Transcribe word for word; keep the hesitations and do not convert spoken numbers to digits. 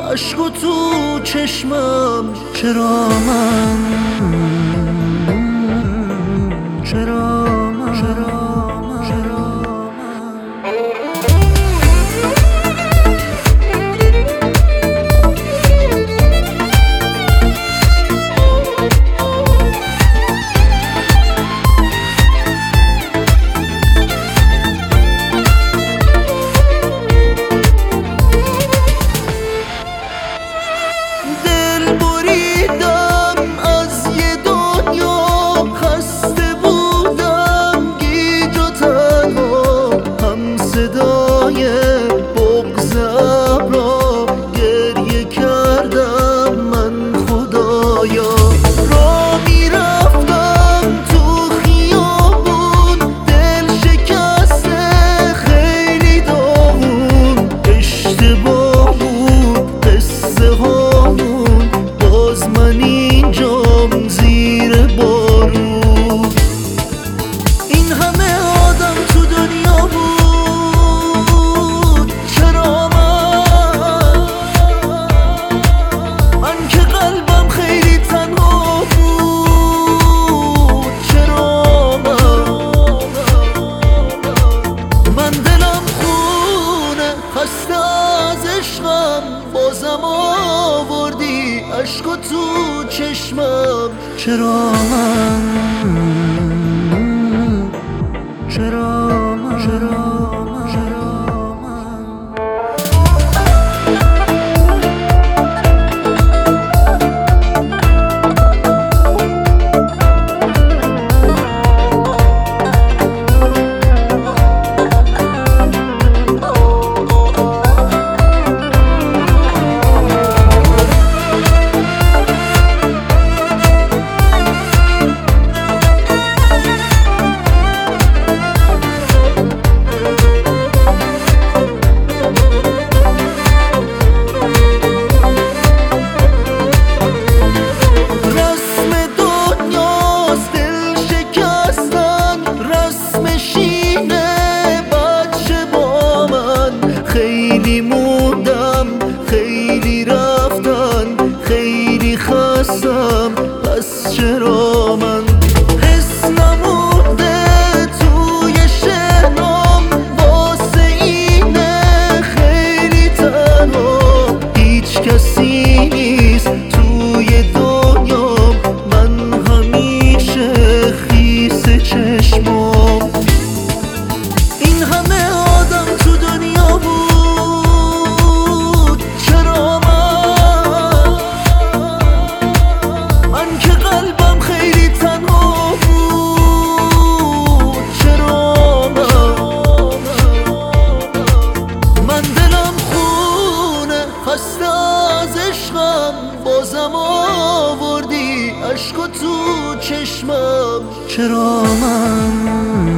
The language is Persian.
عشق و تو چشمم. چرا من چرا من چرا من چرا بازم آوردی عشق و تو چشمم. چرا من چرا من چرا من چرا من خیلی موندم، خیلی رفتن، خیلی خستم، پس چرا من حس نمونده توی شهرام واسه اینه خیلی تنها. هیچ کسی نیست توی دنیام، من همیشه خیس چشمام. این همه آدم تو دنیا بود، بازم آوردی عشق و تو چشمم. چرا من